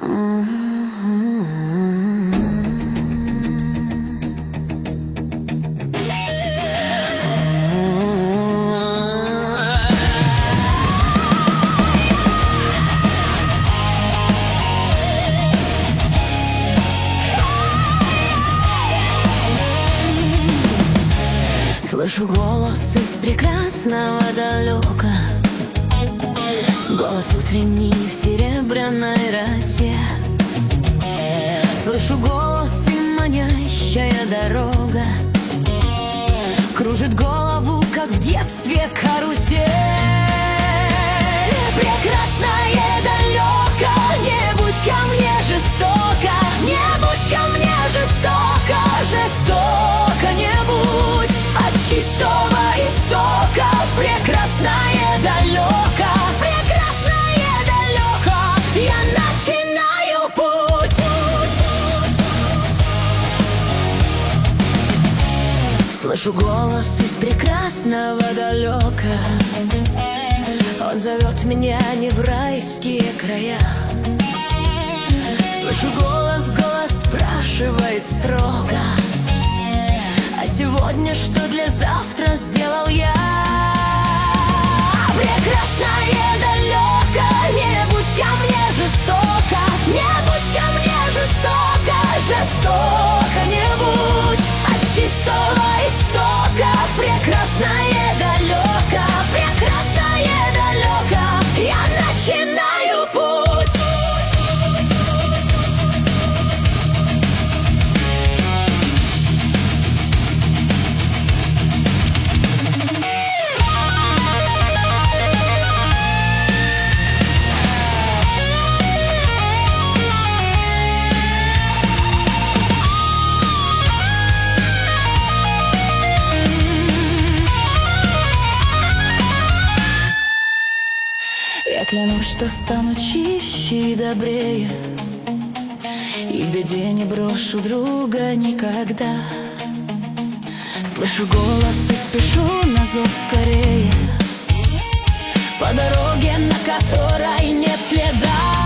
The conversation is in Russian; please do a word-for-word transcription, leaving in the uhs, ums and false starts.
Слышу голос из прекрасного далека, голос утренний в серебряной росе. Слышу голос и манящая дорога кружит голову, как в детстве карусель. Прекрасное далеко, не будь ко мне жестоко, не будь ко мне жестоко, жестоко не будь. От чистого истока в прекрасное далеко, в прекрасное далеко я начинаю путь. Слышу голос из прекрасного далека, он зовет меня не в райские края. Слышу голос, голос спрашивает строго: а сегодня что для завтра сделал я? Прекрасное далеко, не будь ко мне жестоко, не будь ко мне жестоко, жестоко не будь. От чистого истока в прекрасное далеко, в прекрасное далеко я начинаю путь. Я клянусь, что стану чище и добрее, и в беде не брошу друга никогда. Слышу голос и спешу на зов скорее, по дороге, на которой нет следа.